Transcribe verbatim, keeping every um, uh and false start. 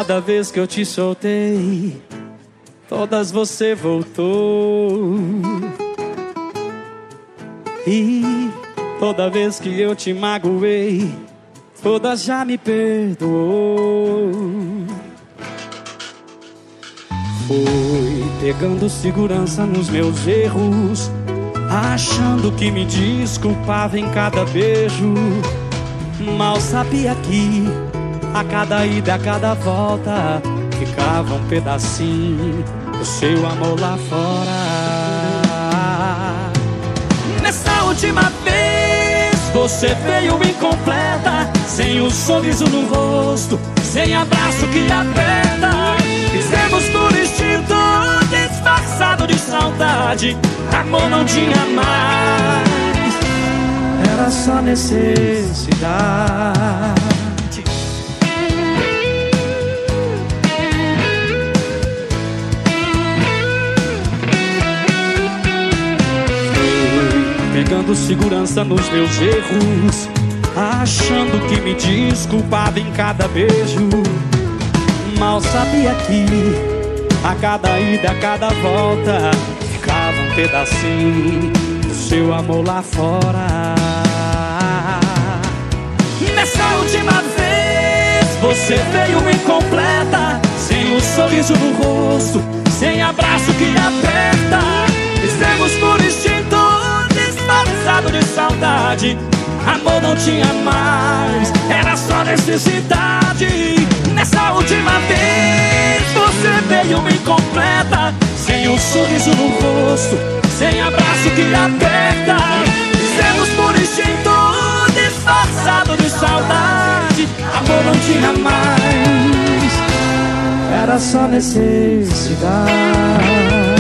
cada vez que eu te soltei, todas você voltou. E toda vez que eu te magoei, todas já me perdoou. Fui pegando segurança nos meus erros, achando que me desculpava em cada beijo. Mal sabia que a cada ida, a cada volta, ficava um pedacinho do seu amor lá fora. Nessa última vez você veio incompleta, sem um sorriso no rosto, sem abraço que aperta. Fizemos por instinto, disfarçado de saudade. Amor não tinha mais, era só necessidade. Pegando segurança nos meus erros, achando que me desculpava em cada beijo. Mal sabia que a cada ida, a cada volta, ficava um pedacinho do seu amor lá fora. Nessa última vez você veio incompleta, sem um sorriso no rosto, sem abraço que aperta. Fizemos por instinto, disfarçado de saudade. Amor não tinha mais, era só necessidade. Nessa última vez você veio incompleta, sem um sorriso no rosto, sem abraço que aperta. Fizemos por instinto, disfarçado de saudade. Amor não tinha mais, era só necessidade.